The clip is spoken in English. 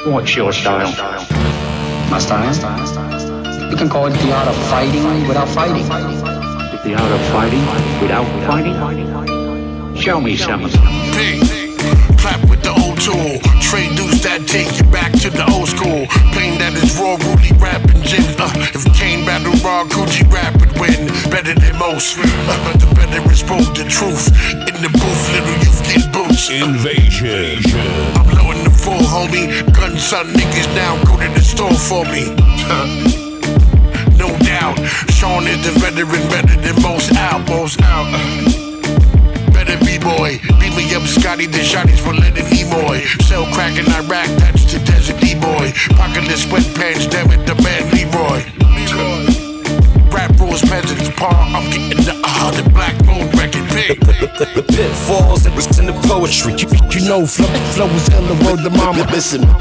What's your style? My style? You can call it the art of fighting without fighting. The art of fighting without fighting? Show me some. Pig, clap with the old tool. Trade dudes that take you back to the old school. Pain that is raw, Rudy rapping Jim. If Kane battle raw, Gucci rap would win. Better than most. The better exposed the truth. In the booth, little youth get boots. Invasion. I'm low in the full, homie. Gun son niggas now go to the store for me. No doubt, Sean is the veteran, better than most albums out. Better B-boy, beat me up, Scotty, the shotties for letting Nimoy. Sell crack in Iraq, that's the desert D-boy. Pocketless sweatpants, damn it, the man Leroy. Rap rules, peasants, paw, I'm getting the Black Moon record big. The pitfalls and the poetry. You know, flow is in the word of mama. Listen,